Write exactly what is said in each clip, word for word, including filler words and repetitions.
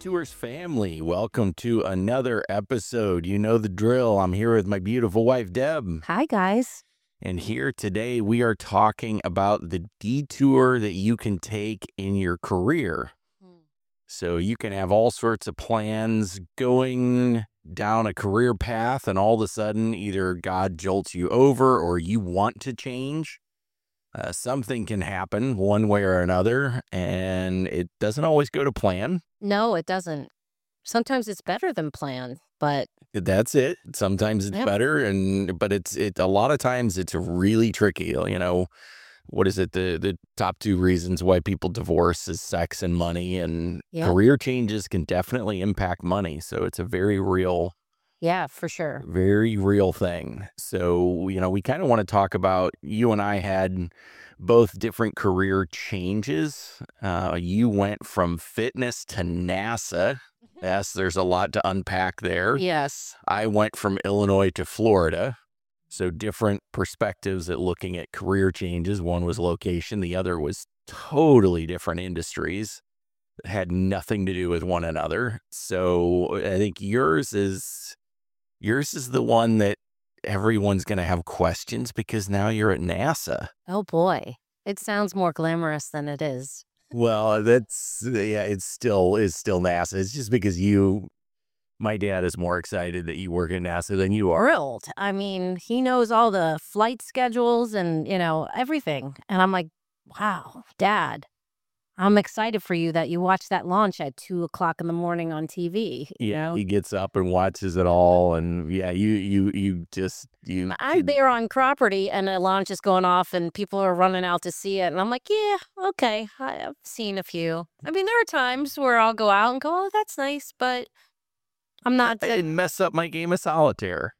Detours family, welcome to another episode. You know the drill. I'm here with my beautiful wife, Deb. Hi, guys. And here today we are talking about the detour that you can take in your career. Hmm. So you can have all sorts of plans going down a career path, and all of a sudden either God jolts you over or you want to change. Uh, something can happen one way or another, and it doesn't always go to plan. No, it doesn't. Sometimes it's better than planned, but that's it. Sometimes it's Yep. better, and but it's it a lot of times it's really tricky. You know, what is it? The the top two reasons why people divorce is sex and money, and Yep. career changes can definitely impact money. So it's a very real. Yeah, for sure. Very real thing. So, you know, we kind of want to talk about, you and I had both different career changes. Uh, you went from fitness to NASA. Yes, there's a lot to unpack there. Yes. I went from Illinois to Florida. So different perspectives at looking at career changes. One was location. The other was totally different industries that had nothing to do with one another. So I think yours is... Yours is the one that everyone's going to have questions because now you're at NASA. Oh, boy. It sounds more glamorous than it is. Well, that's, yeah, it's still, it's still NASA. It's just because you, my dad is more excited that you work at NASA than you are. Thrilled. I mean, he knows all the flight schedules and, you know, everything. And I'm like, wow, Dad, I'm excited for you that you watch that launch at two o'clock in the morning on T V. You Yeah, know? he gets up and watches it all, and yeah, you you you just you. I'm there on property, and a launch is going off, and people are running out to see it, and I'm like, yeah, okay, I- I've seen a few. I mean, there are times where I'll go out and go, oh, that's nice, but I'm not. I didn't mess up my game of solitaire.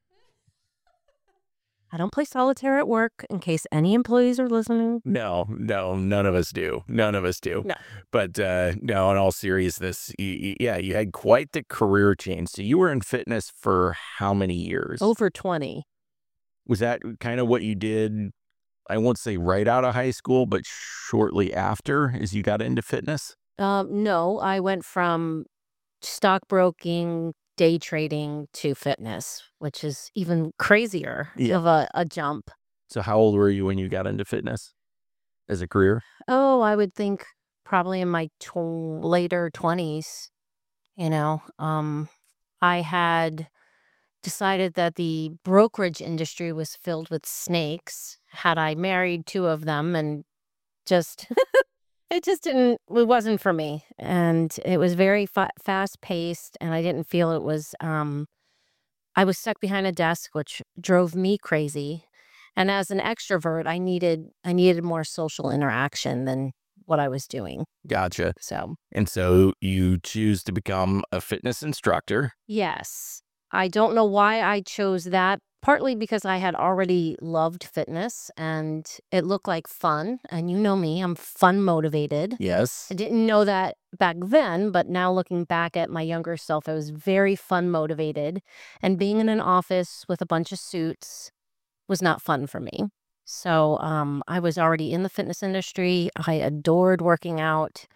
I don't play solitaire at work, in case any employees are listening. No, no, none of us do. None of us do. No. But uh, no, in all seriousness, you, you, yeah, you had quite the career change. So you were in fitness for how many years? Over twenty. Was that kind of what you did, I won't say right out of high school, but shortly after as you got into fitness? Um, no, I went from stockbroking, day trading to fitness, which is even crazier Yeah. of a, a jump. So how old were you when you got into fitness as a career? Oh, I would think probably in my tw- later twenties. You know, um, I had decided that the brokerage industry was filled with snakes. Had I married two of them, and just it just didn't, it wasn't for me. And it was very fa- fast paced, and I didn't feel it was, um, I was stuck behind a desk, which drove me crazy. And as an extrovert, I needed, I needed more social interaction than what I was doing. Gotcha. So, And so you choose to become a fitness instructor. yes, I don't know why I chose that. Partly because I had already loved fitness and it looked like fun. And you know me, I'm fun motivated. Yes. I didn't know that back then, but now looking back at my younger self, I was very fun motivated. And being in an office with a bunch of suits was not fun for me. So um, I was already in the fitness industry. I adored working out.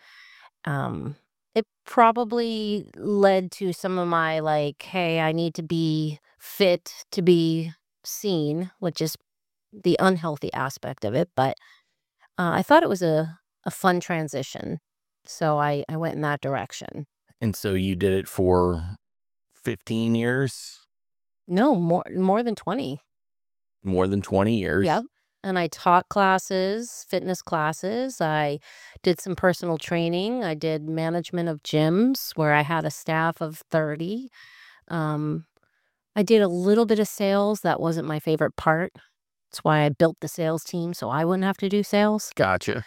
Um, it probably led to some of my like, hey, I need to be fit to be seen, which is the unhealthy aspect of it. But uh, I thought it was a, a fun transition. So I, I went in that direction. And so you did it for fifteen years? No, more more than twenty. More than twenty years? Yep. And I taught classes, fitness classes. I did some personal training. I did management of gyms where I had a staff of thirty. Um, I did a little bit of sales. That wasn't my favorite part. That's why I built the sales team so I wouldn't have to do sales. Gotcha.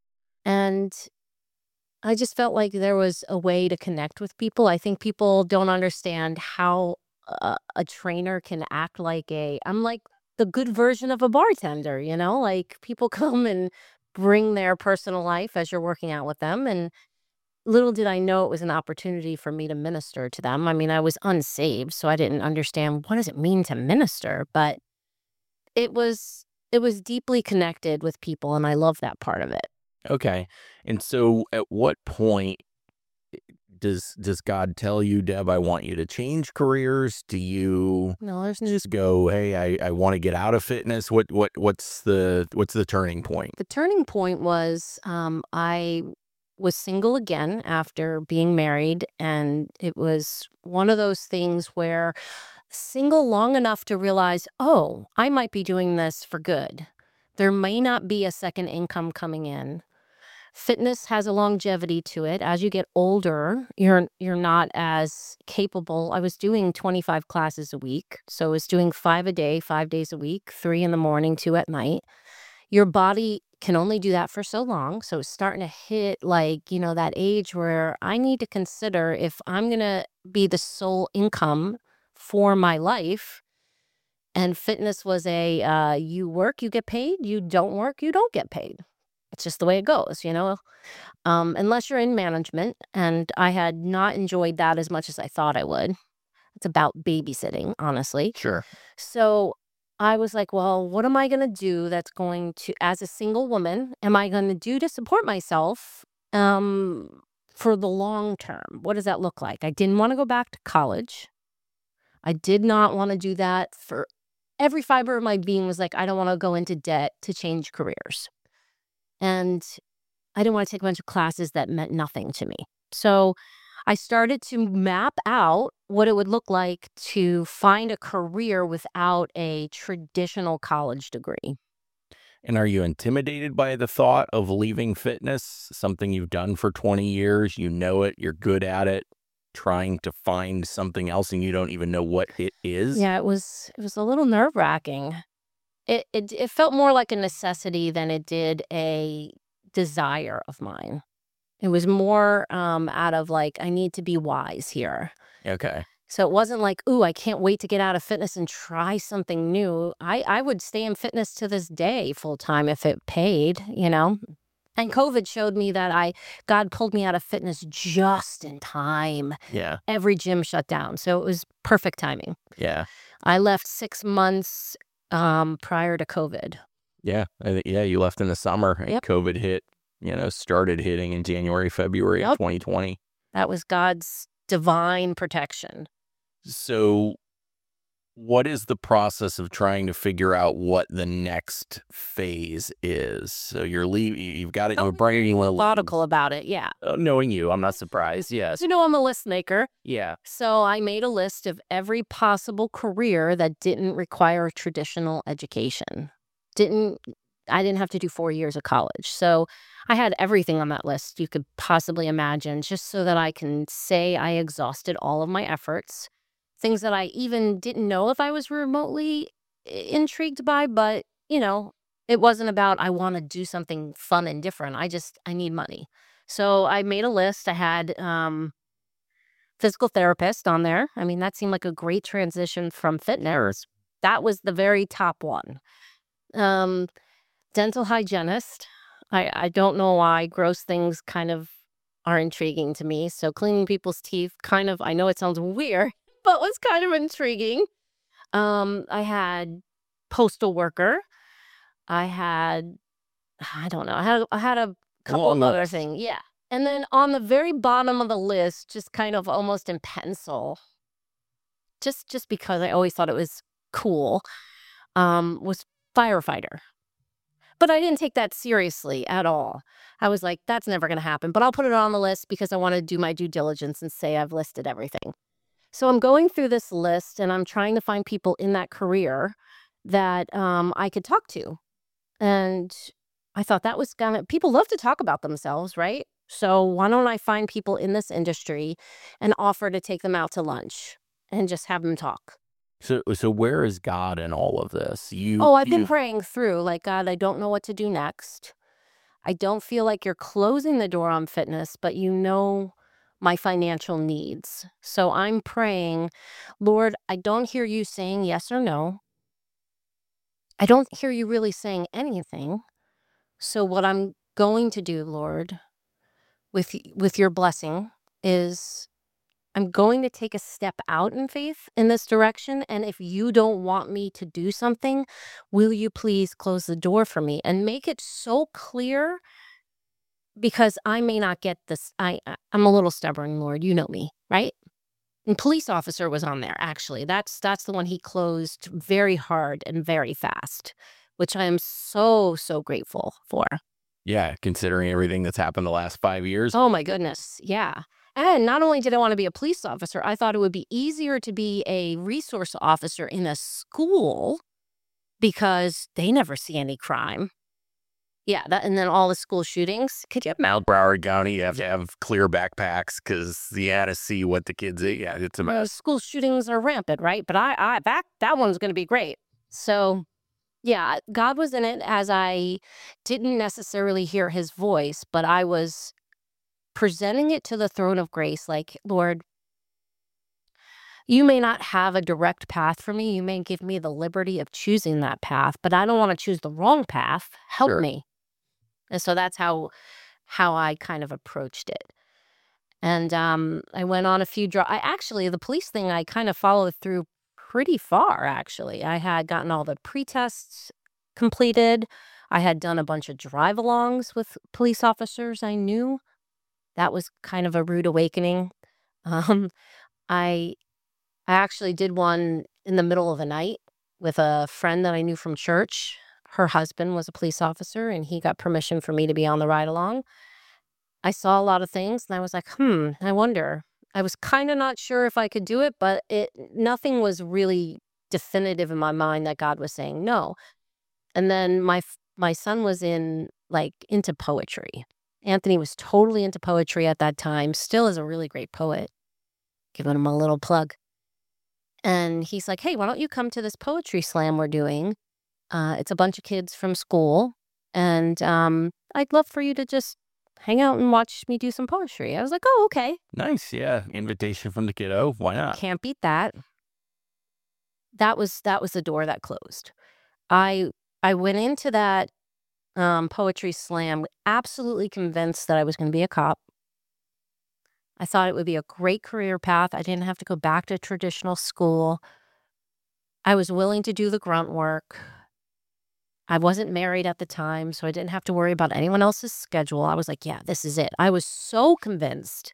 And I just felt like there was a way to connect with people. I think people don't understand how a, a trainer can act like a, I'm like the good version of a bartender, you know, like people come and bring their personal life as you're working out with them. And little did I know it was an opportunity for me to minister to them. I mean, I was unsaved, so I didn't understand what does it mean to minister, but it was it was deeply connected with people, and I love that part of it. Okay. And so at what point Does does God tell you, Deb, I want you to change careers? Do you No, there's just go, hey, I, I want to get out of fitness? What what what's the what's the turning point? The turning point was um, I was single again after being married, and it was one of those things where single long enough to realize, oh, I might be doing this for good. There may not be a second income coming in. Fitness has a longevity to it. As you get older, you're you're not as capable. I was doing twenty-five classes a week. So I was doing five a day, five days a week, three in the morning, two at night. Your body can only do that for so long. So it's starting to hit like, you know, that age where I need to consider if I'm going to be the sole income for my life. And fitness was a uh, you work, you get paid. You don't work, you don't get paid. It's just the way it goes, you know, um, unless you're in management. And I had not enjoyed that as much as I thought I would. It's about babysitting, honestly. Sure. So I was like, well, what am I going to do that's going to, as a single woman, am I going to do to support myself um, for the long term? What does that look like? I didn't want to go back to college. I did not want to do that. For every fiber of my being was like, I don't want to go into debt to change careers. And I didn't want to take a bunch of classes that meant nothing to me. So I started to map out what it would look like to find a career without a traditional college degree. And are you intimidated by the thought of leaving fitness, something you've done for twenty years? You know it, you're good at it, trying to find something else and you don't even know what it is? Yeah, it was it was a little nerve-wracking. It, it it felt more like a necessity than it did a desire of mine. It was more um, out of like, I need to be wise here. Okay. So it wasn't like, ooh, I can't wait to get out of fitness and try something new. I, I would stay in fitness to this day full time if it paid, you know. And COVID showed me that I God pulled me out of fitness just in time. Yeah. Every gym shut down. So it was perfect timing. Yeah. I left six months um, prior to COVID. Yeah. I thi- yeah. You left in the summer and Yep. COVID hit, you know, started hitting in January, February of Yep. twenty twenty. That was God's divine protection. So what is the process of trying to figure out what the next phase is? So you're leaving, you've got it, Oh, you're bringing a Methodical about it, yeah. Uh, knowing you, I'm not surprised. Yes. You know, I'm a list maker. Yeah. So I made a list of every possible career that didn't require traditional education. Didn't I didn't have to do four years of college. So I had everything on that list you could possibly imagine, just so that I can say I exhausted all of my efforts. Things that I even didn't know if I was remotely i- intrigued by, but you know, it wasn't about I want to do something fun and different. I just I need money. So I made a list. I had um physical therapist on there. I mean, that seemed like a great transition from fitness. That was the very top one. Um, dental hygienist. I, I don't know why gross things kind of are intriguing to me. So cleaning people's teeth, kind of, I know it sounds weird, but was kind of intriguing. Um, I had postal worker. I had, I don't know, I had, I had a couple Well, of other things. Yeah. And then on the very bottom of the list, just kind of almost in pencil, just just because I always thought it was cool, um, was firefighter. But I didn't take that seriously at all. I was like, that's never going to happen. But I'll put it on the list because I want to do my due diligence and say I've listed everything. So I'm going through this list and I'm trying to find people in that career that um, I could talk to. And I thought that was gonna, people love to talk about themselves, right? So why don't I find people in this industry and offer to take them out to lunch and just have them talk? So, so where is God in all of this? You, Oh, I've been you, praying through, like, God, I don't know what to do next. I don't feel like you're closing the door on fitness, but you know my financial needs. So I'm praying, Lord, I don't hear you saying yes or no. I don't hear you really saying anything. So what I'm going to do, Lord, with y- with your blessing is I'm going to take a step out in faith in this direction. And if you don't want me to do something, will you please close the door for me and make it so clear because I may not get this. I, I- I'm a little stubborn, Lord. You know me, right? And police officer was on there, actually. That's that's the one he closed very hard and very fast, which I am so, so grateful for. Yeah, considering everything that's happened the last five years. Oh my goodness. Yeah. And not only did I want to be a police officer, I thought it would be easier to be a resource officer in a school because they never see any crime. Yeah, that, and then all the school shootings. Could you Now, Broward County, you have to have clear backpacks because you had to see what the kids eat. Yeah, it's a uh, mess. school shootings are rampant, right? But I, I that that one's going to be great. So, yeah, God was in it as I didn't necessarily hear his voice, but I was presenting it to the throne of grace like, Lord, you may not have a direct path for me. You may give me the liberty of choosing that path, but I don't want to choose the wrong path. Help Sure. me. And so that's how how I kind of approached it. And um, I went on a few draw. I actually, the police thing, I kind of followed through pretty far, actually. I had gotten all the pre-tests completed. I had done a bunch of drive-alongs with police officers I knew. That was kind of a rude awakening. Um, I I actually did one in the middle of the night with a friend that I knew from church. Her husband was a police officer, and he got permission for me to be on the ride-along. I saw a lot of things, and I was like, hmm, I wonder. I was kind of not sure if I could do it, but it nothing was really definitive in my mind that God was saying no. And then my f- my son was in like into poetry. Anthony was totally into poetry at that time. Still is a really great poet. Giving him a little plug. And he's like, hey, why don't you come to this poetry slam we're doing? Uh, it's a bunch of kids from school, and um, I'd love for you to just hang out and watch me do some poetry. I was like, oh, okay. Nice. Yeah. Invitation from the kiddo. Why not? Can't beat that. That was that was the door that closed. I I went into that um, poetry slam absolutely convinced that I was going to be a cop. I thought it would be a great career path. I didn't have to go back to traditional school. I was willing to do the grunt work. I wasn't married at the time, so I didn't have to worry about anyone else's schedule. I was like, yeah, this is it. I was so convinced.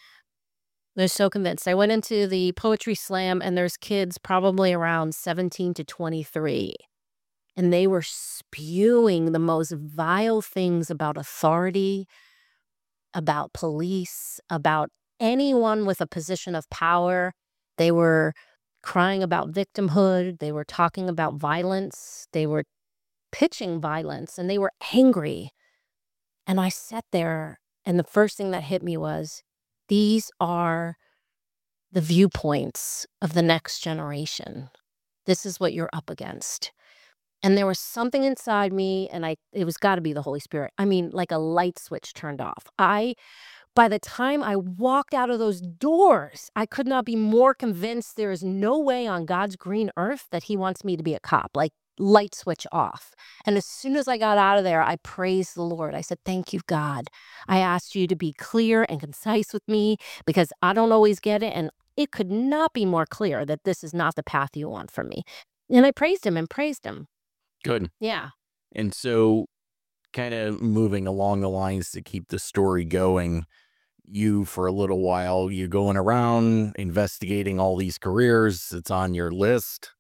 I was so convinced. I went into the poetry slam, and there's kids probably around seventeen to twenty-three. And they were spewing the most vile things about authority, about police, about anyone with a position of power. They were crying about victimhood. They were talking about violence. They were pitching violence, and they were angry. And I sat there, and the first thing that hit me was, these are the viewpoints of the next generation. This is what you're up against. And there was something inside me, and I it was got to be the Holy Spirit. I mean, like a light switch turned off. I by the time I walked out of those doors, I could not be more convinced there is no way on God's green earth that he wants me to be a cop. Like, light switch off. And as soon as I got out of there, I praised the Lord. I said, thank you, God. I asked you to be clear and concise with me because I don't always get it. And it could not be more clear that this is not the path you want for me. And I praised him and praised him. Good. Yeah. And so, kind of moving along the lines to keep the story going, you, for a little while, you going around investigating all these careers. It's on your list.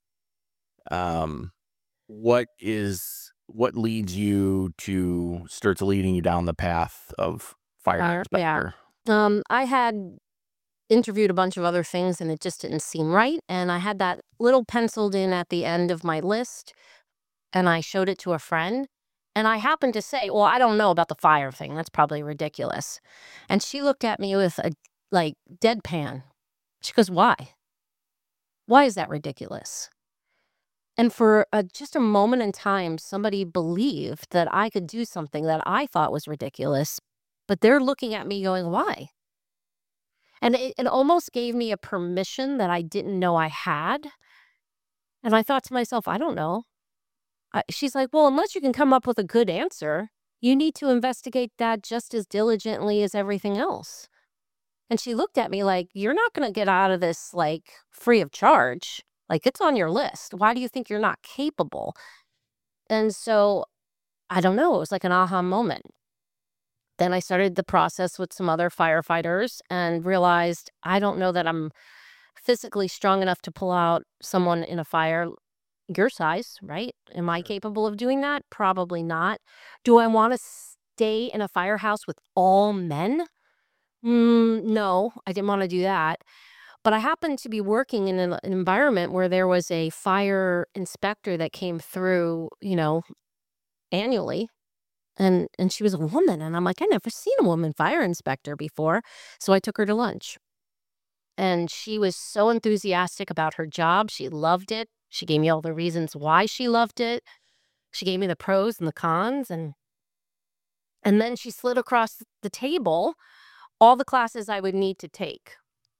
Um, what is what leads you to starts leading you down the path of fire Fire, inspector? Um, I had interviewed a bunch of other things, and it just didn't seem right. And I had that little penciled in at the end of my list, and I showed it to a friend. And I happened to say, well, I don't know about the fire thing. That's probably ridiculous. And she looked at me with a, like, deadpan. She goes, why? Why is that ridiculous? And for a, just a moment in time, somebody believed that I could do something that I thought was ridiculous, but they're looking at me going, why? And it, it almost gave me a permission that I didn't know I had. And I thought to myself, I don't know. I, she's like, well, unless you can come up with a good answer, you need to investigate that just as diligently as everything else. And she looked at me like, you're not going to get out of this like free of charge. Like, it's on your list. Why do you think you're not capable? And so, I don't know. It was like an aha moment. Then I started the process with some other firefighters and realized I don't know that I'm physically strong enough to pull out someone in a fire your size, right? Am I capable of doing that? Probably not. Do I want to stay in a firehouse with all men? Mm, no, I didn't want to do that. But I happened to be working in an, an environment where there was a fire inspector that came through, you know, annually. And and she was a woman. And I'm like, I never seen a woman fire inspector before. So I took her to lunch. And she was so enthusiastic about her job. She loved it. She gave me all the reasons why she loved it. She gave me the pros and the cons. And and then she slid across the table all the classes I would need to take.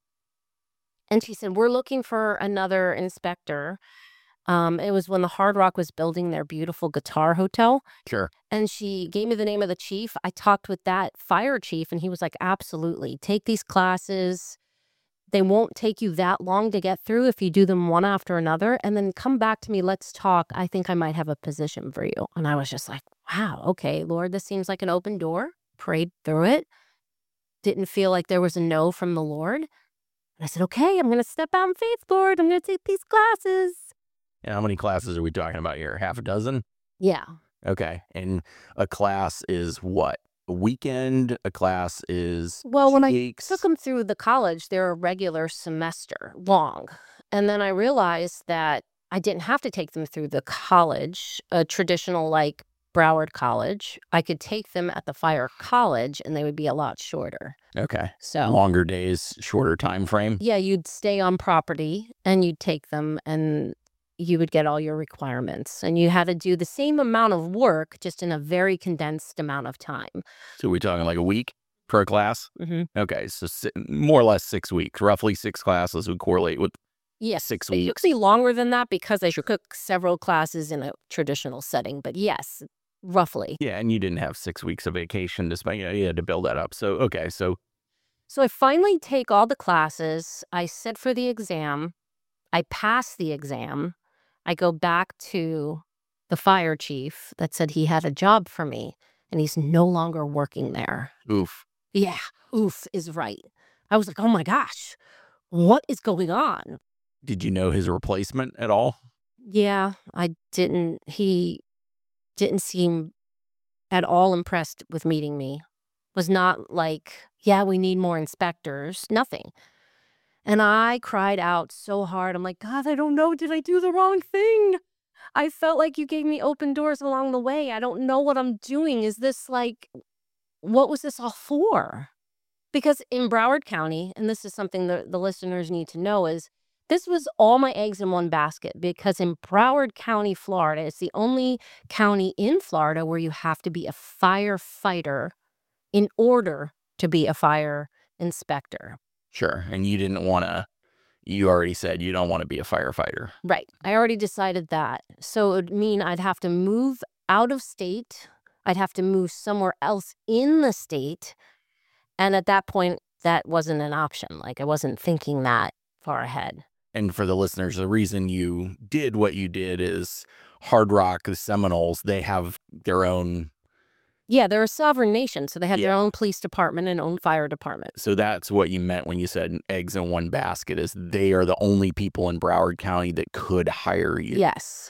And she said, we're looking for another inspector. Um, it was when the Hard Rock was building their beautiful guitar hotel. Sure. And she gave me the name of the chief. I talked with that fire chief, and he was like, absolutely. Take these classes. They won't take you that long to get through if you do them one after another. And then come back to me. Let's talk. I think I might have a position for you. And I was just like, wow, okay, Lord, this seems like an open door. Prayed through it. Didn't feel like there was a no from the Lord. And I said, okay, I'm going to step out in faith, Lord. I'm going to take these classes. And how many classes are we talking about here? Half a dozen? Yeah. Okay. And a class is what? A weekend? A class is Well, when weeks? I took them through the college, they're a regular semester long. And then I realized that I didn't have to take them through the college, a traditional like Broward College. I could take them at the fire college and they would be a lot shorter. Okay. So longer days, shorter time frame. Yeah, you'd stay on property and you'd take them and you would get all your requirements. And you had to do the same amount of work, just in a very condensed amount of time. So we're talking like a week per class? Mm-hmm. Okay. So si- more or less six weeks. Roughly six classes would correlate with Yes, six it weeks. took me longer than that because I took several classes in a traditional setting. But yes, roughly. Yeah, and you didn't have six weeks of vacation to spend. You know, you had to build that up. So, okay. So So I finally take all the classes. I sit for the exam. I pass the exam. I go back to the fire chief that said he had a job for me, and he's no longer working there. oof. Yeah, oof is right. I was like, oh my gosh, what is going on? Did you know his replacement at all? Yeah, I didn't. He didn't seem at all impressed with meeting me. Was not like, yeah, we need more inspectors. Nothing. And I cried out so hard. I'm like, God, I don't know. Did I do the wrong thing? I felt like you gave me open doors along the way. I don't know what I'm doing. Is this like, what was this all for? Because in Broward County, and this is something that the listeners need to know, is this was all my eggs in one basket. Because in Broward County, Florida, it's the only county in Florida where you have to be a firefighter in order to be a fire inspector. Sure. And you didn't want to, you already said you don't want to be a firefighter. Right. I already decided that. So it would mean I'd have to move out of state. I'd have to move somewhere else in the state. And at that point, that wasn't an option. Like, I wasn't thinking that far ahead. And for the listeners, the reason you did what you did is Hard Rock, the Seminoles, they have their own. Yeah, they're a sovereign nation, so they had Yeah. their own police department and own fire department. So that's what you meant when you said eggs in one basket, is they are the only people in Broward County that could hire you. Yes.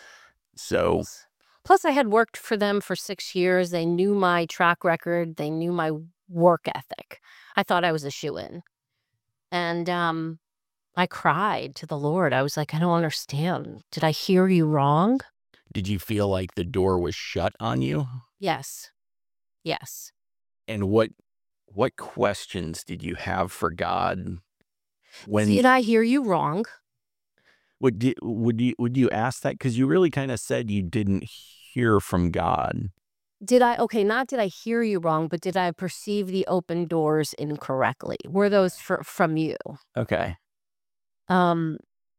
So Plus, I had worked for them for six years. They knew my track record. They knew my work ethic. I thought I was a shoo-in. And um, I cried to the Lord. I was like, I don't understand. Did I hear you wrong? did you feel like the door was shut on you? Yes. Yes. And what what questions did you have for God when Did I hear you wrong? would you, would you would you ask that, because you really kind of said you didn't hear from God? Did I, okay, not did I hear you wrong, but did I perceive the open doors incorrectly? Were those fr- from you? Okay. Um,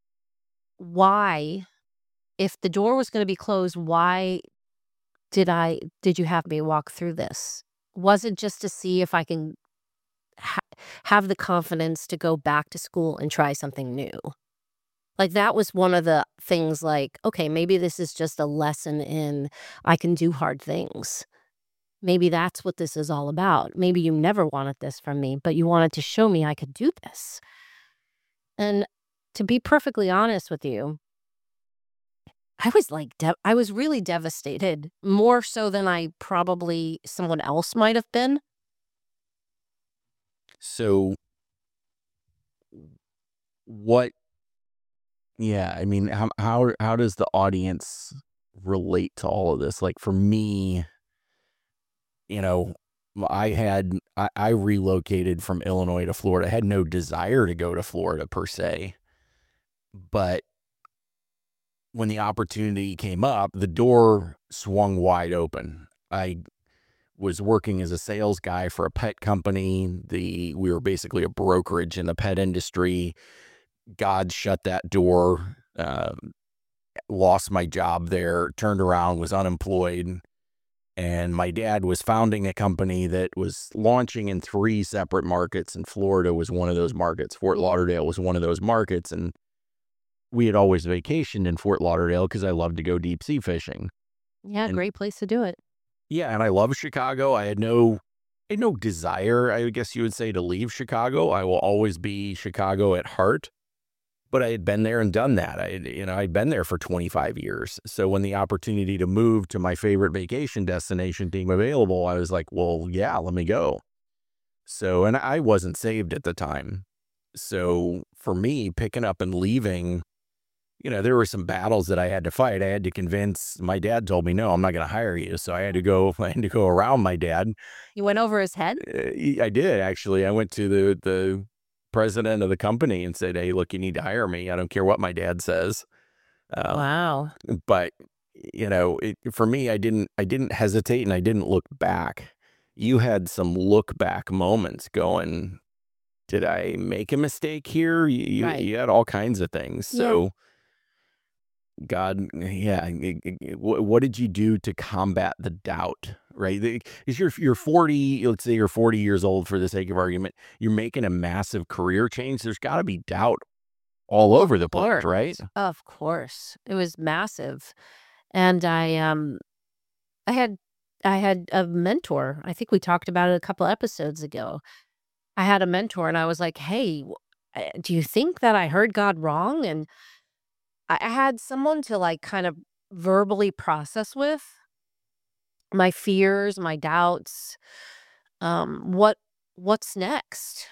why, if the door was going to be closed, why did I, did you have me walk through this? Was it just to see if I can ha- have the confidence to go back to school and try something new? Like, that was one of the things, like, okay, maybe this is just a lesson in I can do hard things. maybe that's what this is all about. Maybe you never wanted this from me, but you wanted to show me I could do this. And to be perfectly honest with you, I was like, de- I was really devastated, more so than I probably someone else might have been. So what, yeah, I mean, how, how, how does the audience relate to all of this? Like for me, you know, I had, I, I relocated from Illinois to Florida. I had no desire to go to Florida per se, but when the opportunity came up, the door swung wide open. I was working as a sales guy for a pet company. The we were basically a brokerage in the pet industry. God shut that door. Uh, lost my job there. Turned around, was unemployed, and my dad was founding a company that was launching in three separate markets. And Florida was one of those markets. Fort Lauderdale was one of those markets, and we had always vacationed in Fort Lauderdale because I loved to go deep sea fishing. Yeah, And great place to do it. yeah, and I love Chicago. I had no, I had no desire, I guess you would say, to leave Chicago. I will always be Chicago at heart. But I had been there and done that. I, you know, I'd been there for twenty-five years. So when the opportunity to move to my favorite vacation destination became available, I was like, well, yeah, let me go. So, and I wasn't saved at the time. So for me, picking up and leaving, you know, there were some battles that I had to fight. I had to convince, my dad told me, no, I'm not going to hire you. So I had to go, I had to go around my dad. You went over his head? Uh, I did, actually. I went to the, the president of the company and said, hey, look, you need to hire me. I don't care what my dad says. Uh, Wow. But, you know, it, for me, I didn't, I didn't hesitate and I didn't look back. You had some look back moments going, did I make a mistake here? You, you, Right. you had all kinds of things. Yeah. So God, yeah. it- it- What, what did you do to combat the doubt? Right? Because you're you're forty. Let's say you're forty years old for the sake of argument. You're making a massive career change. There's got to be doubt all over the place, course. right? Of course. It was massive. And I um I had I had a mentor. I think we talked about it a couple episodes ago. I had a mentor and I was like, "Hey, w- uh, do you think that I heard God wrong?" And I I had someone to like kind of verbally process with my fears, my doubts, um what what's next.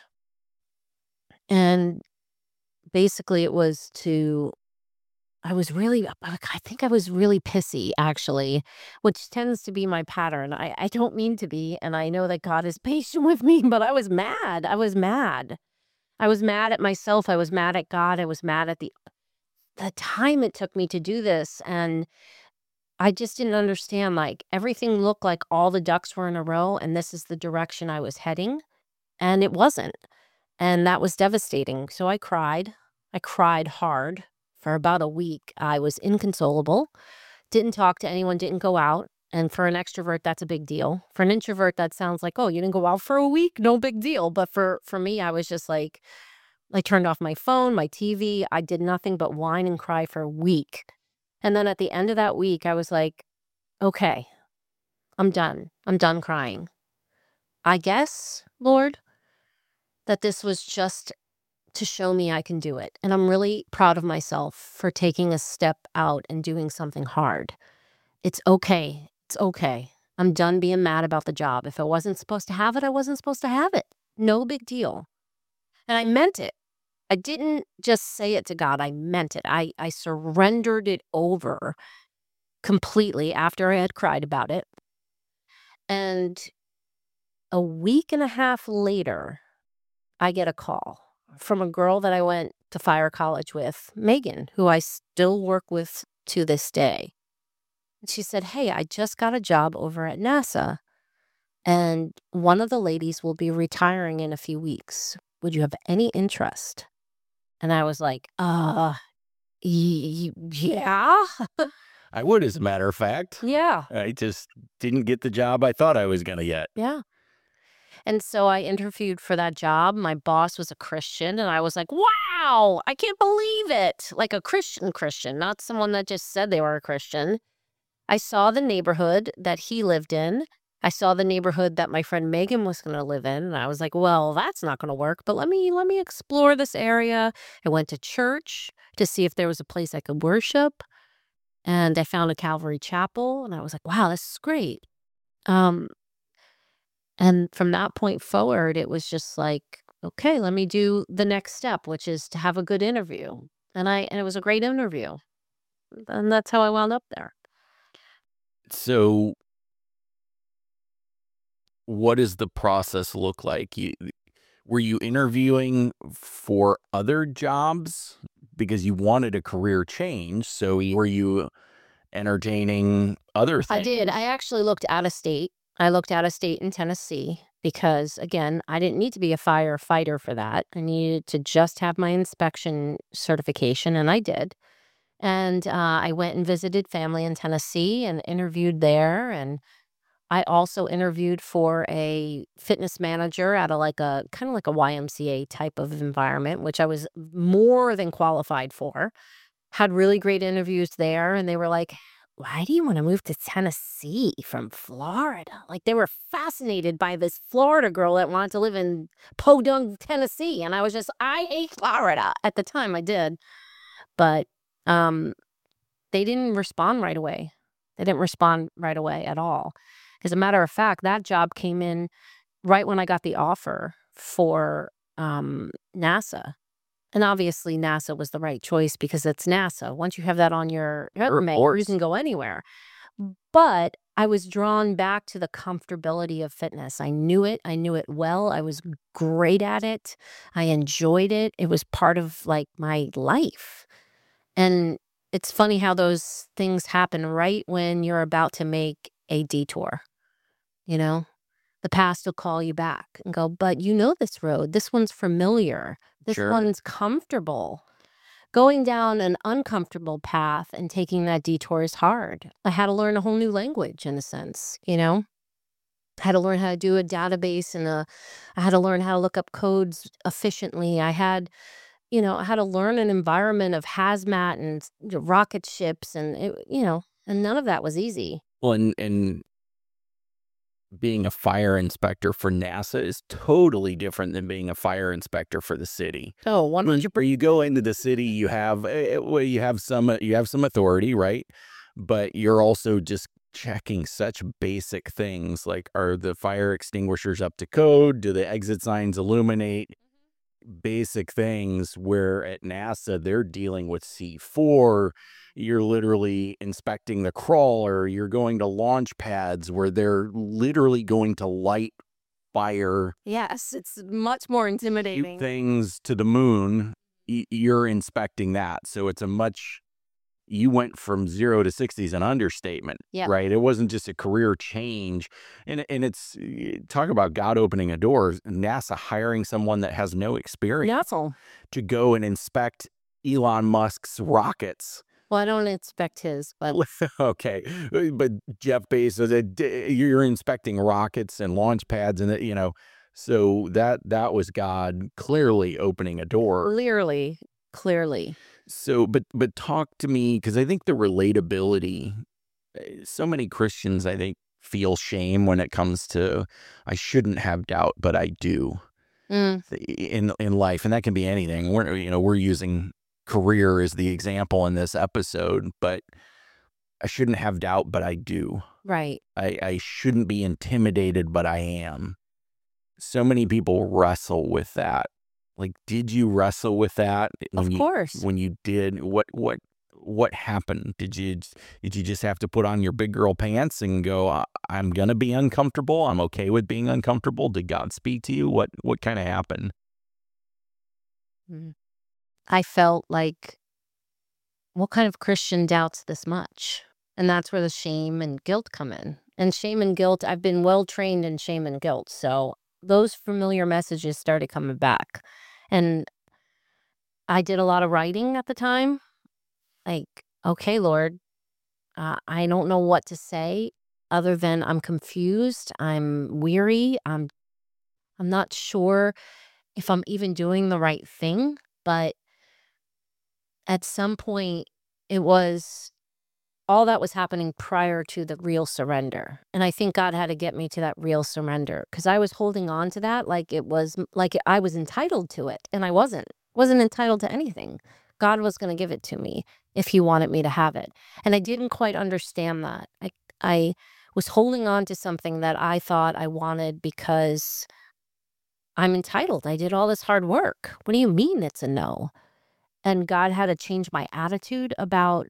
And basically it was to I was really uh, like, I think I was really pissy actually, which tends to be my pattern. I I don't mean to be, and I know that God is patient with me, but I was mad. I was mad. I was mad at myself. I was mad at God. I was mad at the the time it took me to do this, and I just didn't understand, like, everything looked like all the ducks were in a row, and this is the direction I was heading, and it wasn't, and that was devastating. So I cried. I cried hard for about a week. I was inconsolable, didn't talk to anyone, didn't go out, and for an extrovert, that's a big deal. For an introvert, that sounds like, "Oh, you didn't go out for a week? No big deal." But for for me, I was just like I turned off my phone, my T V. I did nothing but whine and cry for a week. And then at the end of that week, I was like, okay, I'm done. I'm done crying. I guess, Lord, that this was just to show me I can do it. And I'm really proud of myself for taking a step out and doing something hard. It's okay. It's okay. I'm done being mad about the job. If I wasn't supposed to have it, I wasn't supposed to have it. No big deal. And I meant it. I didn't just say it to God. I meant it. I, I surrendered it over completely after I had cried about it. And a week and a half later, I get a call from a girl that I went to fire college with, Megan, who I still work with to this day. She said, "Hey, I just got a job over at NASA, and one of the ladies will be retiring in a few weeks. Would you have any interest?" And I was like, uh, y- yeah. I would, as a matter of fact. Yeah. I just didn't get the job I thought I was going to get. Yeah. And so I interviewed for that job. My boss was a Christian, and I was like, wow, I can't believe it. Like a Christian Christian, not someone that just said they were a Christian. I saw the neighborhood that he lived in, I saw the neighborhood that my friend Megan was going to live in, and I was like, well, that's not going to work, but let me let me explore this area. I went to church to see if there was a place I could worship, and I found a Calvary Chapel, and I was like, wow, this is great. Um, and from that point forward, it was just like, okay, let me do the next step, which is to have a good interview. And I and it was a great interview. And that's how I wound up there. So what does the process look like? You, were you interviewing for other jobs because you wanted a career change? So were you entertaining other things? I did. I actually looked out of state. I looked out of state in Tennessee because, again, I didn't need to be a firefighter for that. I needed to just have my inspection certification, and I did. And uh, I went and visited family in Tennessee and interviewed there. And I also interviewed for a fitness manager at a like a kind of like a Y M C A type of environment, which I was more than qualified for. Had really great interviews there, and they were like, why do you want to move to Tennessee from Florida? Like, they were fascinated by this Florida girl that wanted to live in Podunk, Tennessee. And I was just, I hate Florida. At the time, I did. But um, they didn't respond right away. They didn't respond right away at all. As a matter of fact, that job came in right when I got the offer for um, NASA. And obviously, NASA was the right choice because it's NASA. Once you have that on your resume, you can go anywhere. But I was drawn back to the comfortability of fitness. I knew it. I knew it well. I was great at it. I enjoyed it. It was part of like my life. And it's funny how those things happen right when you're about to make a detour. You know, the past will call you back and go, but you know this road. This one's familiar. This Sure. one's comfortable. Going down an uncomfortable path and taking that detour is hard. I had to learn a whole new language in a sense, you know? I had to learn how to do a database and a, I had to learn how to look up codes efficiently. I had, you know, I had to learn an environment of hazmat and s- rocket ships and, it, you know, and none of that was easy. Well, and, and being a fire inspector for NASA is totally different than being a fire inspector for the city. Oh, one hundred percent. You go into the city, you have eh, well, you have some you have some authority, right? But you're also just checking such basic things like, are the fire extinguishers up to code? Do the exit signs illuminate? Basic things, where at NASA they're dealing with C four. You're literally inspecting the crawler. You're going to launch pads where they're literally going to light fire Yes, it's much more shoot intimidating. things to the moon. Y- You're inspecting that. So it's a much, you went from zero to sixty is an understatement, Yeah. right? It wasn't just a career change. And, and it's, talk about God opening a door, NASA hiring someone that has no experience No. to go and inspect Elon Musk's rockets. Well, I don't expect his, but Okay, but Jeff Bezos, uh, d- you're inspecting rockets and launch pads, and that, you know, so that that was God clearly opening a door. clearly, clearly. So, but but talk to me, because I think the relatability. uh, So many Christians, I think, feel shame when it comes to, I shouldn't have doubt, but I do Mm, in in life, and that can be anything. We're you know we're using career as the example in this episode, but I shouldn't have doubt, but I do. right. I, I shouldn't be intimidated, but I am. So many people wrestle with that. Like, did you wrestle with that when Of you, course. when you did? What what what happened? Did you did you just have to put on your big girl pants and go, "I- I'm gonna be uncomfortable. I'm okay with being uncomfortable"? Did God speak to you? What what kind of happened? Mm. I felt like, what kind of Christian doubts this much? And that's where the shame and guilt come in. And shame and guilt, I've been well trained in shame and guilt. So those familiar messages started coming back. And I did a lot of writing at the time. Like, okay, Lord, uh, I don't know what to say other than I'm confused. I'm weary. I'm I'm not sure if I'm even doing the right thing. But at some point, it was all that was happening prior to the real surrender. And I think God had to get me to that real surrender, because I was holding on to that like it was like I was entitled to it, and I wasn't. Wasn't entitled to anything. God was going to give it to me if he wanted me to have it. And I didn't quite understand that. I I was holding on to something that I thought I wanted because I'm entitled. I did all this hard work. What do you mean it's a no? And God had to change my attitude about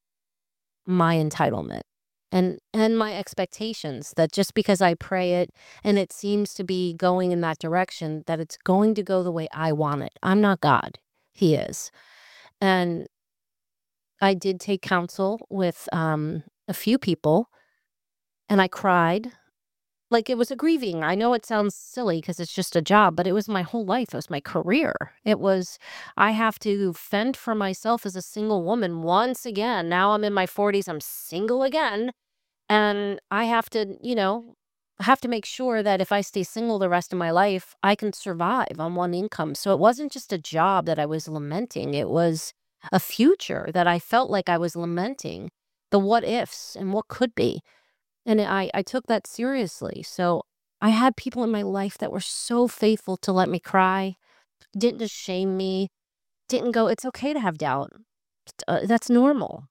my entitlement and and my expectations, that just because I pray it and it seems to be going in that direction, that it's going to go the way I want it. I'm not God. He is. And I did take counsel with um, a few people, and I cried. Like, it was a grieving. I know it sounds silly because it's just a job, but it was my whole life. It was my career. It was, I have to fend for myself as a single woman once again. Now I'm in my forties. I'm single again. And I have to, you know, I have to make sure that if I stay single the rest of my life, I can survive on one income. So it wasn't just a job that I was lamenting. It was a future that I felt like I was lamenting, the what ifs and what could be. And I, I took that seriously. So I had people in my life that were so faithful to let me cry, didn't just shame me, didn't go, it's okay to have doubt. Uh, that's normal.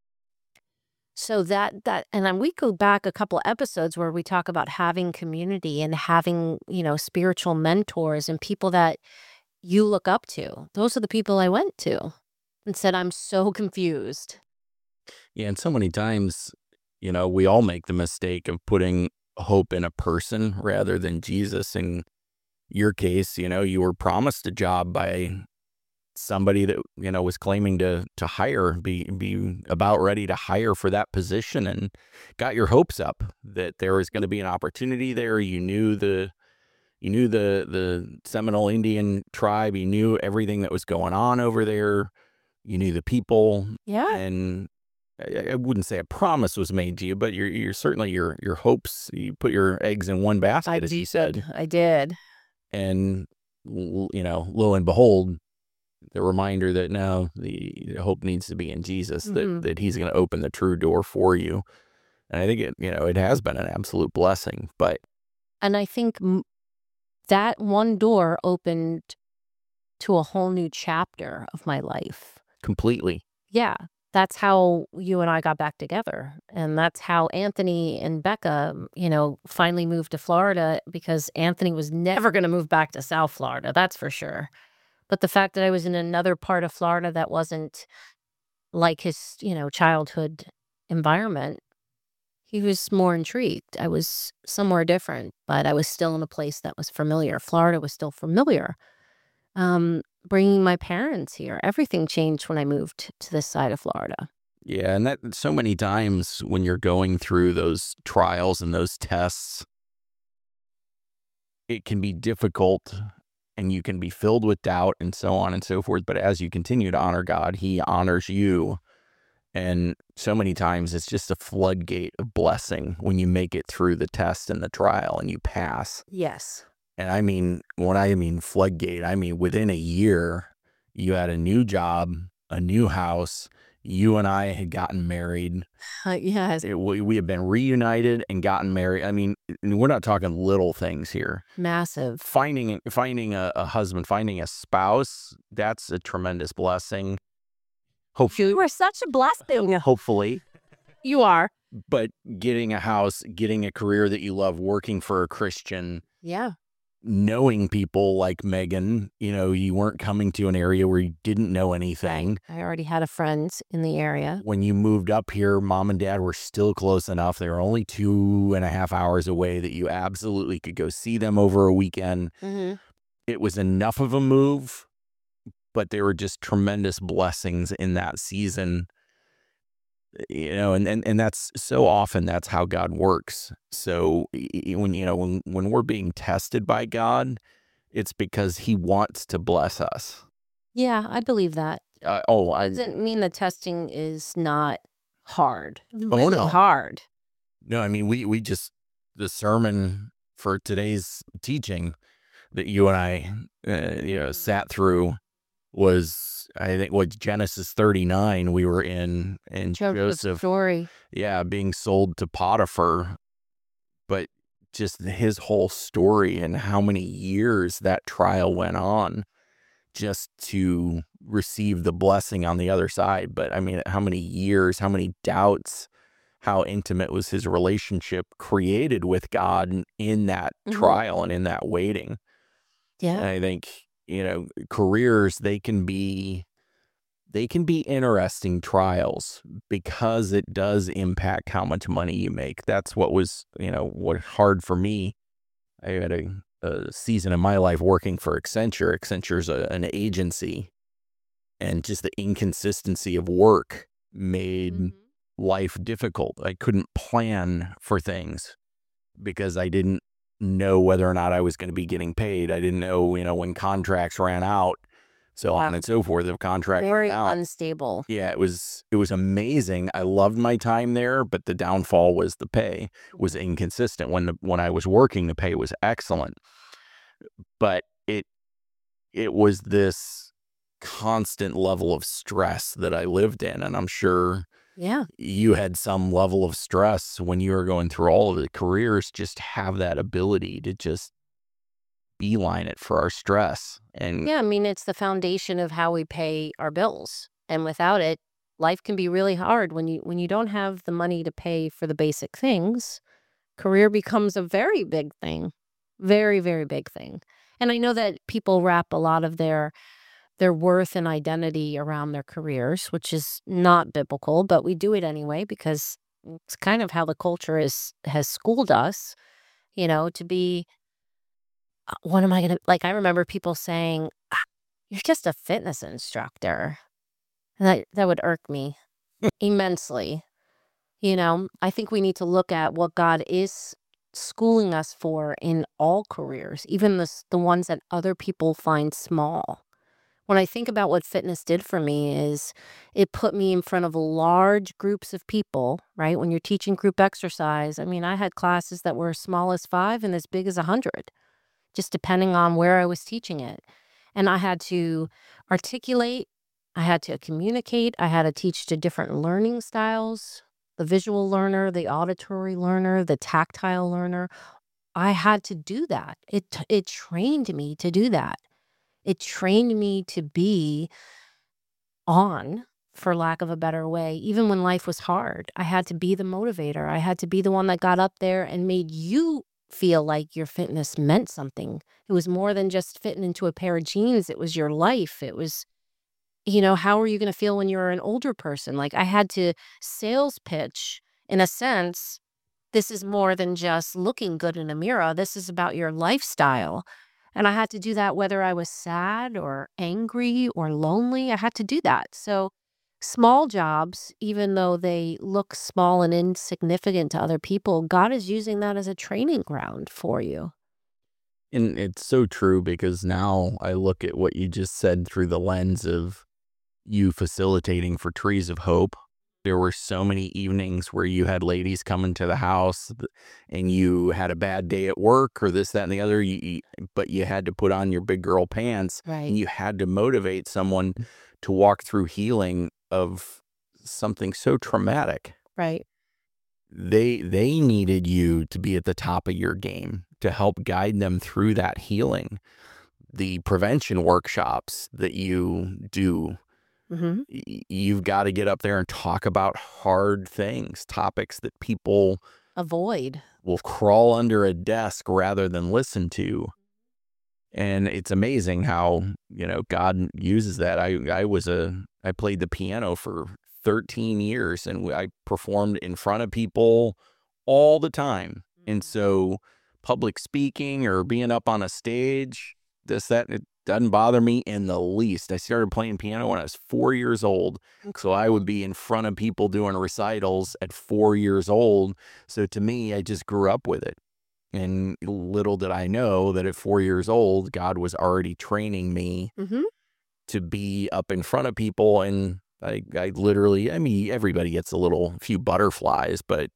So that, that, and then we go back a couple of episodes where we talk about having community and having, you know, spiritual mentors and people that you look up to. Those are the people I went to and said, I'm so confused. Yeah, and so many times, you know, we all make the mistake of putting hope in a person rather than Jesus. In your case, you know, you were promised a job by somebody that, you know, was claiming to to hire, be be about ready to hire for that position, and got your hopes up that there was going to be an opportunity there. You knew the you knew the the Seminole Indian tribe. You knew everything that was going on over there. You knew the people. Yeah. And I wouldn't say a promise was made to you, but you're, you're certainly your, your hopes, you put your eggs in one basket, I as you said. I did. And, you know, lo and behold, the reminder that no, the, the hope needs to be in Jesus, that, Mhm. that he's going to open the true door for you. And I think it, you know, it has been an absolute blessing, but. And I think m- that one door opened to a whole new chapter of my life. Completely. Yeah. That's how you and I got back together. And that's how Anthony and Becca, you know, finally moved to Florida, because Anthony was never going to move back to South Florida. That's for sure. But the fact that I was in another part of Florida that wasn't like his, you know, childhood environment, he was more intrigued. I was somewhere different, but I was still in a place that was familiar. Florida was still familiar. Um, bringing my parents here, everything changed when I moved to this side of Florida. Yeah, and that so many times when you're going through those trials and those tests, it can be difficult and you can be filled with doubt and so on and so forth. But as you continue to honor God, he honors you. And so many times it's just a floodgate of blessing when you make it through the test and the trial and you pass. Yes. And I mean, when I mean floodgate, I mean within a year, you had a new job, a new house. You and I had gotten married. Uh, yes. It, we, we had been reunited and gotten married. I mean, we're not talking little things here. Massive. Finding finding a, a husband, finding a spouse, that's a tremendous blessing. Hopefully, You are such a blessing. hopefully. You are. But getting a house, getting a career that you love, working for a Christian. Yeah. Knowing people like Megan, you know, you weren't coming to an area where you didn't know anything. I already had a friend in the area. When you moved up here, mom and dad were still close enough. They were only two and a half hours away that you absolutely could go see them over a weekend. Mm-hmm. It was enough of a move, but there were just tremendous blessings in that season. You know, and, and, and that's so often that's how God works. So when, you know, when, when we're being tested by God, it's because he wants to bless us. Yeah, I believe that. Uh, oh, I Doesn't mean the testing is not hard. Oh, no. Hard. No, I mean, we, we just, the sermon for today's teaching that you and I, uh, you know, sat through was, I think, what Genesis thirty-nine we were in, and Joseph's Joseph, story. yeah, being sold to Potiphar, but just his whole story and how many years that trial went on just to receive the blessing on the other side. But I mean, how many years, how many doubts, how intimate was his relationship created with God in that Mhm. trial and in that waiting. Yeah. I think, you know, careers, they can be, they can be interesting trials because it does impact how much money you make. That's what was, you know, what hard for me. I had a, a season in my life working for Accenture. Accenture's a, an agency, and just the inconsistency of work made Mhm. life difficult. I couldn't plan for things because I didn't know whether or not I was going to be getting paid. I didn't know, you know, when contracts ran out, so on Wow. and so forth. If contract Very ran out, unstable. yeah, it was it was amazing. I loved my time there, but the downfall was the pay was inconsistent. When the when I was working, the pay was excellent, but it it was this constant level of stress that I lived in, and I'm sure Yeah. you had some level of stress when you were going through all of the careers. Just have that ability to just beeline it for our stress. And Yeah, I mean, it's the foundation of how we pay our bills. And without it, life can be really hard when you when you don't have the money to pay for the basic things. Career becomes a very big thing. Very, very big thing. And I know that people wrap a lot of their their worth and identity around their careers, which is not biblical, but we do it anyway because it's kind of how the culture is has schooled us, you know, to be uh, what am I going to like I remember people saying, "Ah, you're just a fitness instructor." And that that would irk me immensely. You know, I think we need to look at what God is schooling us for in all careers, even the s- the ones that other people find small. When I think about what fitness did for me is it put me in front of large groups of people, right? When you're teaching group exercise, I mean, I had classes that were as small as five and as big as a hundred, just depending on where I was teaching it. And I had to articulate, I had to communicate, I had to teach to different learning styles, the visual learner, the auditory learner, the tactile learner. I had to do that. It t- it trained me to do that. It trained me to be on, for lack of a better way, even when life was hard. I had to be the motivator. I had to be the one that got up there and made you feel like your fitness meant something. It was more than just fitting into a pair of jeans. It was your life. It was, you know, how are you going to feel when you're an older person? Like I had to sales pitch, in a sense, this is more than just looking good in a mirror. This is about your lifestyle. And I had to do that whether I was sad or angry or lonely. I had to do that. So small jobs, even though they look small and insignificant to other people, God is using that as a training ground for you. and it's so true, because now I look at what you just said through the lens of you facilitating for Trees of Hope. There were so many evenings where you had ladies come into the house th- and you had a bad day at work or this, that, and the other, you, you- but you had to put on your big girl pants Right. and you had to motivate someone to walk through healing of something so traumatic. Right. They they needed you to be at the top of your game to help guide them through that healing. The prevention workshops that you do, Mm-hmm. y- you've got to get up there and talk about hard things, topics that people Avoid. will crawl under a desk rather than listen to. And it's amazing how, you know, God uses that. I I was a I played the piano for thirteen years, and I performed in front of people all the time. And so public speaking or being up on a stage, this, that, it doesn't bother me in the least. I started playing piano when I was four years old. So I would be in front of people doing recitals at four years old. So to me, I just grew up with it. And little did I know that at four years old, God was already training me Mm-hmm. to be up in front of people. And I, I literally, I mean, everybody gets a little few butterflies, but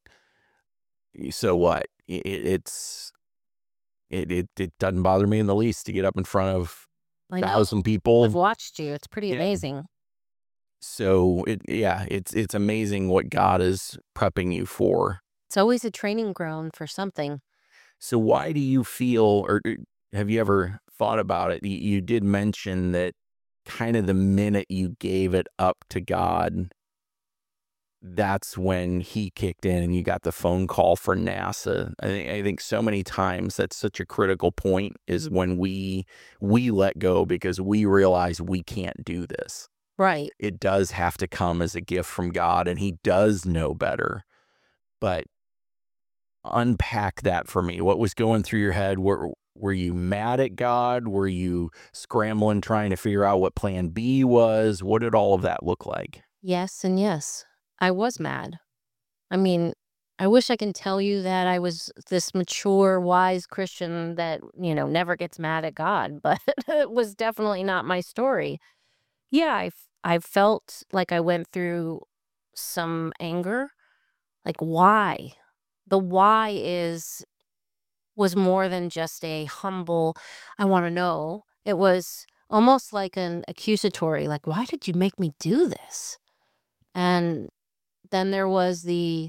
so what? It, it's, it, it, it doesn't bother me in the least to get up in front of I know. thousand I've people. watched you. It's pretty Yeah. amazing. So it, yeah, it's it's amazing what God is prepping you for. It's always a training ground for something. So why do you feel, or or have you ever thought about it? You, you did mention that kind of the minute you gave it up to God, that's when he kicked in and you got the phone call for NASA. I think I think so many times that's such a critical point is when we we let go because we realize we can't do this. Right. It does have to come as a gift from God, and he does know better. But unpack that for me. What was going through your head? Were were you mad at God? Were you scrambling trying to figure out what plan B was? What did all of that look like? Yes and yes. I was mad. I mean, I wish I can tell you that I was this mature, wise Christian that, you know, never gets mad at God, but it was definitely not my story. Yeah, I, f- I felt like I went through some anger. Like, why? The why is was more than just a humble, I want to know. It was almost like an accusatory, like, why did you make me do this? And then there was the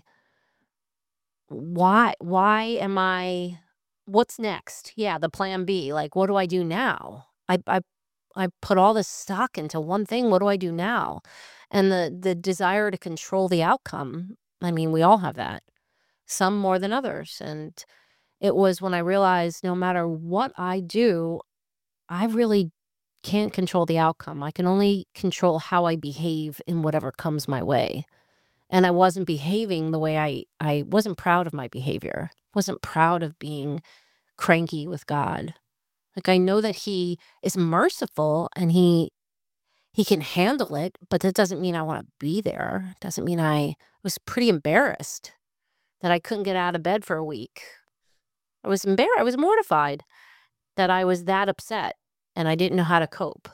why why am I what's next? Yeah, the plan B. Like, what do I do now? I I I put all this stock into one thing. What do I do now? And the the desire to control the outcome. I mean, we all have that. Some more than others. And it was when I realized no matter what I do, I really can't control the outcome. I can only control how I behave in whatever comes my way. And I wasn't behaving the way I I wasn't proud of my behavior. Wasn't proud of being cranky with God. Like, I know that he is merciful and he he can handle it, but that doesn't mean I want to be there. Doesn't mean I was pretty embarrassed that I couldn't get out of bed for a week. I was embarrassed. I was mortified that I was that upset and I didn't know how to cope.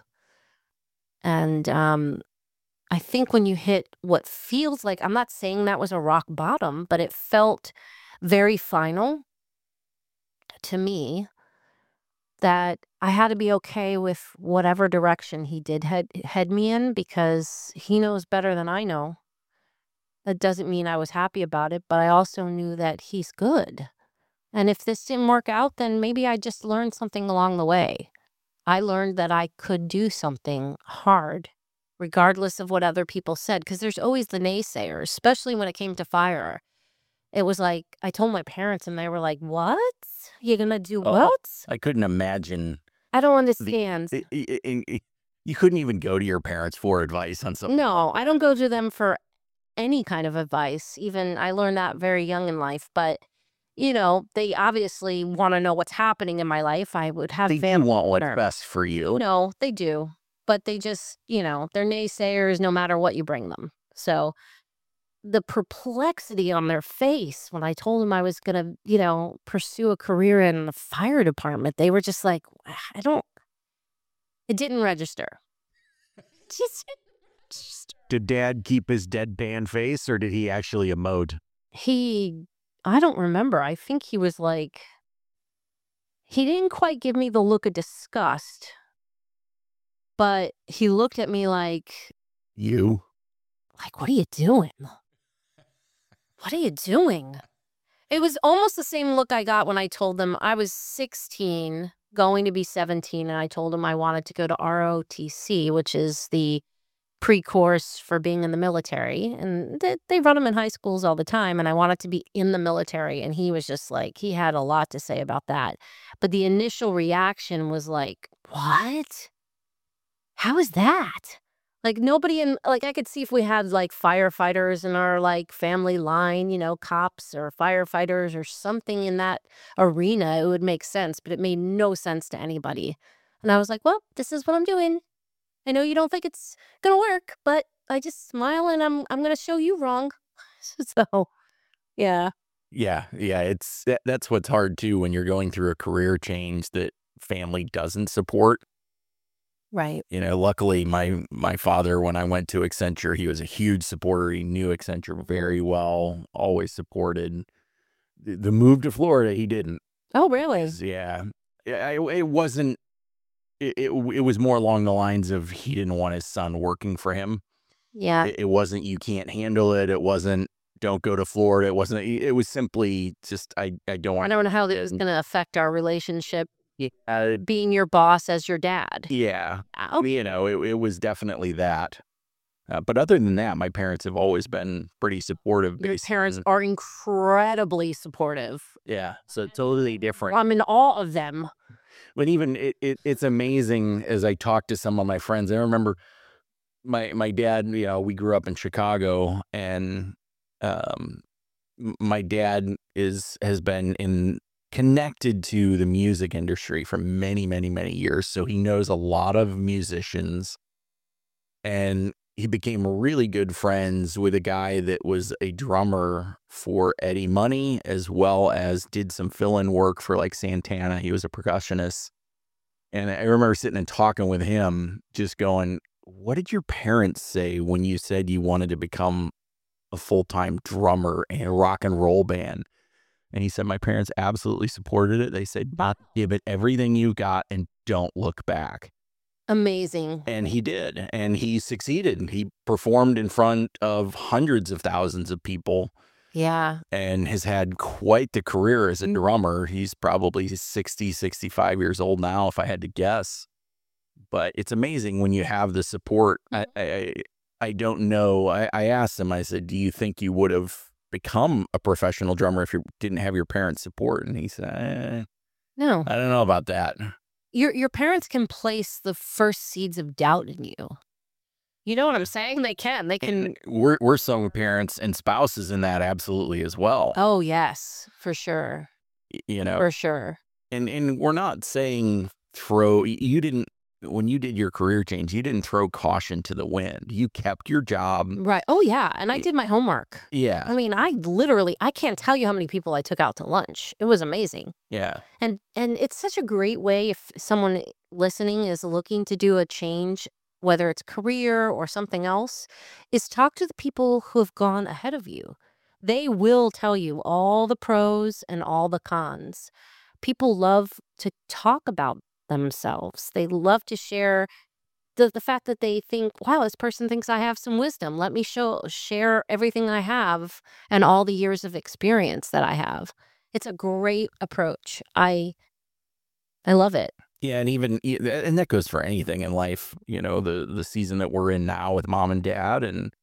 And um I think when you hit what feels like, I'm not saying that was a rock bottom, but it felt very final to me that I had to be okay with whatever direction he did head head me in because he knows better than I know. That doesn't mean I was happy about it, but I also knew that he's good. And if this didn't work out, then maybe I just learned something along the way. I learned that I could do something hard, regardless of what other people said, because there's always the naysayers, especially when it came to fire. It was like, I told my parents and they were like, what? You're going to do Oh, what? I couldn't imagine I don't the, understand. i- i- i- i- you couldn't even go to your parents for advice on something. No, I don't go to them for any kind of advice. Even I learned that very young in life, but you know, they obviously want to know what's happening in my life. I would have They do family. want what's or- best for you. No, they do. But they just, you know, they're naysayers no matter what you bring them. So the perplexity on their face when I told them I was going to, you know, pursue a career in the fire department, they were just like, I don't, it didn't register. Just, just Did Dad keep his deadpan face, or did he actually emote? he, I don't remember. I think he was like, he didn't quite give me the look of disgust, but he looked at me like, You. like, what are you doing? What are you doing? It was almost the same look I got when I told them I was sixteen, going to be seventeen, and I told them I wanted to go to R O T C, which is the pre-course for being in the military. And they, they run them in high schools all the time, and I wanted to be in the military. And he was just like, he had a lot to say about that. But the initial reaction was like, what? How is that? Like, nobody in, like, I could see if we had like firefighters in our like family line, you know, cops or firefighters or something in that arena, it would make sense, but it made no sense to anybody. And I was like, well, this is what I'm doing. I know you don't think it's gonna work, but I just smile and I'm I'm gonna show you wrong. So, yeah. Yeah, yeah. It's that, that's what's hard too when you're going through a career change that family doesn't support. Right. You know, luckily my my father, when I went to Accenture, he was a huge supporter. He knew Accenture very well, always supported. The, the move to Florida, he didn't. Oh, really? 'Cause, Yeah, yeah. I- It wasn't. it, it, it was more along the lines of he didn't want his son working for him. Yeah. It, it wasn't, you can't handle it. It wasn't, don't go to Florida. It wasn't, it was simply just, I, I don't want. I don't know how this is going to affect our relationship. Yeah. Being your boss as your dad. Yeah. Oh. You know, it, it was definitely that. Uh, but other than that, my parents have always been pretty supportive. Your parents are incredibly supportive. Yeah. So totally different. I'm in awe of them. But even it, it, it's amazing as I talk to some of my friends. I remember my my dad, you know, we grew up in Chicago, and um, my dad is has been in connected to the music industry for many, many, many years. So he knows a lot of musicians, and he became really good friends with a guy that was a drummer for Eddie Money, as well as did some fill-in work for like Santana. He was a percussionist. And I remember sitting and talking with him, just going, what did your parents say when you said you wanted to become a full-time drummer in a rock and roll band? And he said, my parents absolutely supported it. They said, give it everything you got and don't look back. Amazing. And he did. And he succeeded. He performed in front of hundreds of thousands of people. Yeah. And has had quite the career as a drummer. He's probably sixty, sixty-five years old now, if I had to guess. But it's amazing when you have the support. I I, I don't know. I, I asked him, I said, do you think you would have become a professional drummer if you didn't have your parents' support? And he said, eh, no, I don't know about that. Your your parents can place the first seeds of doubt in you. You know what I'm saying? They can. They can. And we're we're some parents and spouses in that absolutely as well. Oh, yes, for sure. You know, for sure. And and we're not saying throw. You didn't. When you did your career change, you didn't throw caution to the wind. You kept your job. Right. Oh, yeah. And I did my homework. Yeah. I mean, I literally, I can't tell you how many people I took out to lunch. It was amazing. Yeah. And and it's such a great way if someone listening is looking to do a change, whether it's career or something else, is talk to the people who have gone ahead of you. They will tell you all the pros and all the cons. People love to talk about themselves. They love to share the, the fact that they think, wow, this person thinks I have some wisdom. Let me show share everything I have and all the years of experience that I have. It's a great approach. I I love it. Yeah, and even and that goes for anything in life. You know, the the season that we're in now with mom and dad, and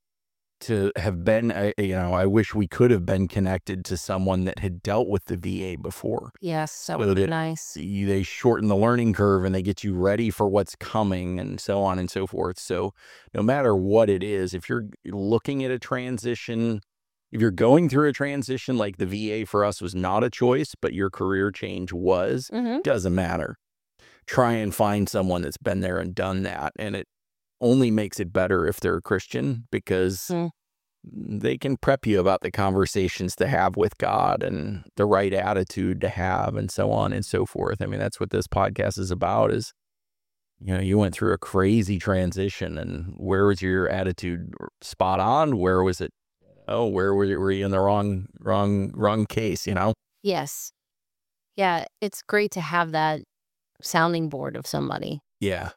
to have been, uh, you know, I wish we could have been connected to someone that had dealt with the V A before. Yes, that So would be that nice. you- They shorten the learning curve and they get you ready for what's coming and so on and so forth. So no matter what it is, if you're looking at a transition, if you're going through a transition, like the V A for us was not a choice, but your career change was, Mm-hmm. doesn't matter. Try and find someone that's been there and done that. And it only makes it better if they're a Christian, because Mm. they can prep you about the conversations to have with God and the right attitude to have and so on and so forth. I mean, that's what this podcast is about, is, you know, you went through a crazy transition, and where was your attitude spot on? Where was it? Oh, where were you, were you in the wrong, wrong, wrong case, you know? Yes. Yeah, it's great to have that sounding board of somebody. Yeah.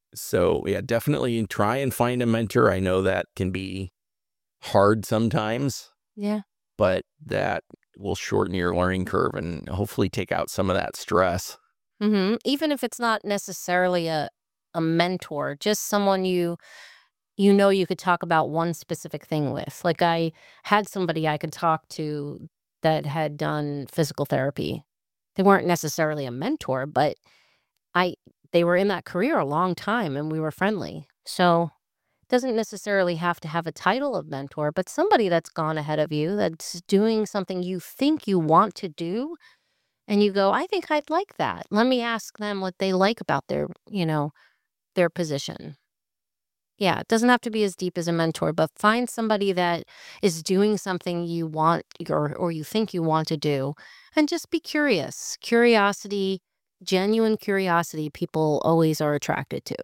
So yeah, definitely try and find a mentor. I know that can be hard sometimes, Yeah. but that will shorten your learning curve and hopefully take out some of that stress. Mm-hmm. Even if it's not necessarily a a mentor, just someone you you know you could talk about one specific thing with. Like I had somebody I could talk to that had done physical therapy. They weren't necessarily a mentor, but I they were in that career a long time and we were friendly. So it doesn't necessarily have to have a title of mentor, but somebody that's gone ahead of you, that's doing something you think you want to do, and you go, I think I'd like that. Let me ask them what they like about their, you know, their position. Yeah, it doesn't have to be as deep as a mentor, but find somebody that is doing something you want or, or you think you want to do, and just be curious. Curiosity, genuine curiosity, people always are attracted to.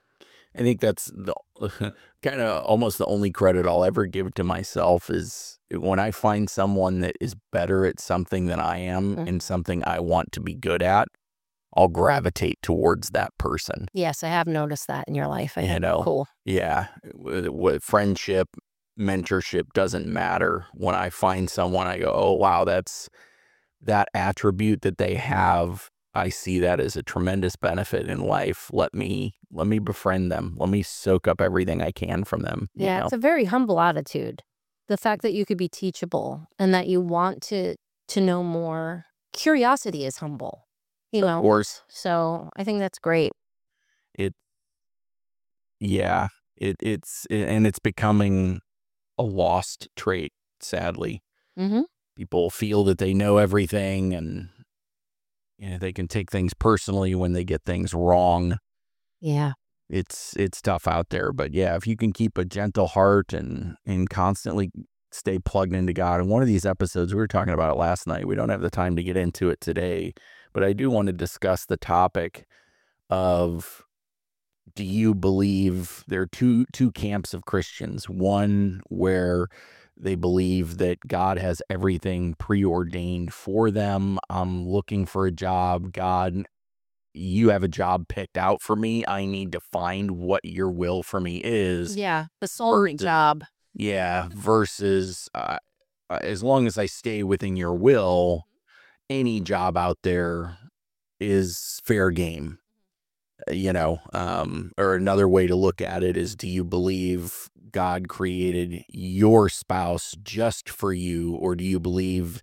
I think that's the kind of almost the only credit I'll ever give to myself, is when I find someone that is better at something than I am Mhm. and something I want to be good at, I'll gravitate towards that person. Yes, I have noticed that in your life. I You think know, cool. Yeah. With, with friendship, mentorship doesn't matter. When I find someone, I go, oh, wow, that's that attribute that they have. I see that as a tremendous benefit in life. Let me let me befriend them. Let me soak up everything I can from them. you Yeah, know? it's a very humble attitude. The fact that you could be teachable and that you want to to know more. Curiosity is humble, you Of know. course, So I think that's great. it yeah, it it's and it's becoming a lost trait, sadly. Mm-hmm. People feel that they know everything, and you know, they can take things personally when they get things wrong. Yeah. It's it's tough out there, but yeah, if you can keep a gentle heart and and constantly stay plugged into God. And one of these episodes, we were talking about it last night. We don't have the time to get into it today, but I do want to discuss the topic of, do you believe there are two two camps of Christians? One where they believe that God has everything preordained for them. I'm looking for a job. God, you have a job picked out for me. I need to find what your will for me is. Yeah. The soulmate the- job. Yeah, versus uh, uh, as long as I stay within your will, any job out there is fair game. You know, um, or another way to look at it is, do you believe God created your spouse just for you, or do you believe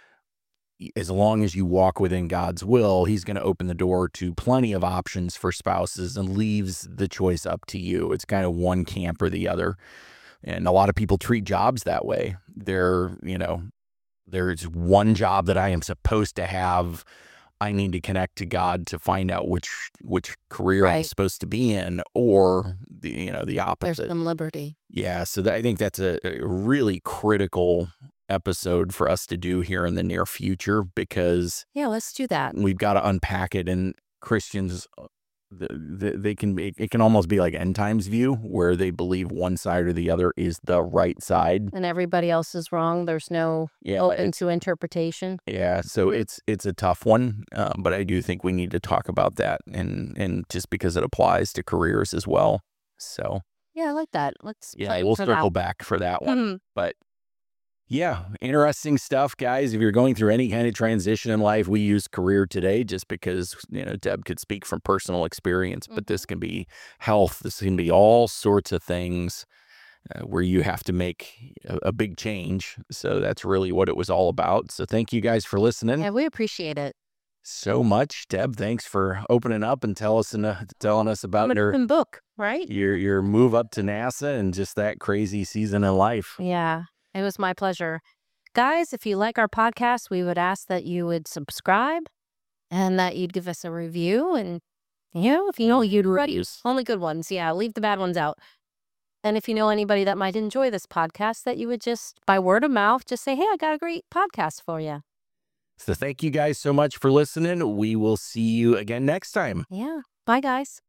as long as you walk within God's will, he's going to open the door to plenty of options for spouses and leaves the choice up to you? It's kind of one camp or the other. And a lot of people treat jobs that way. They're, you know, there's one job that I am supposed to have. I need to connect to God to find out which which career I'm Right. supposed to be in, or the you know the There's opposite. some liberty. Yeah, so that, I think that's a, a really critical episode for us to do here in the near future, because Yeah, let's do that. we've got to unpack it. And Christians, uh, the, the, they can be, it can almost be like end times view, where they believe one side or the other is the right side. And everybody else is wrong. There's no Yeah, open it's, to interpretation. yeah. So it's it's a tough one, uh, but I do think we need to talk about that, and and just because it applies to careers as well. So Yeah, I like that. Let's yeah, plan we'll for circle that. back for that one. Mhm. But yeah, interesting stuff, guys. If you're going through any kind of transition in life, we use career today just because, you know, Deb could speak from personal experience, but this can be health. This can be all sorts of things uh, where you have to make a, a big change. So that's really what it was all about. So thank you guys for listening Yeah, we appreciate it. so much. Deb, thanks for opening up and tell us and uh, telling us about I'm an your, open book, right? your your move up to NASA and just that crazy season in life. Yeah, it was my pleasure. Guys, if you like our podcast, we would ask that you would subscribe and that you'd give us a review. And, you know, if you know you'd reviews, only good ones. Yeah, leave the bad ones out. And if you know anybody that might enjoy this podcast, that you would just, by word of mouth, just say, hey, I got a great podcast for you. So thank you guys so much for listening. We will see you again next time. Yeah. Bye, guys.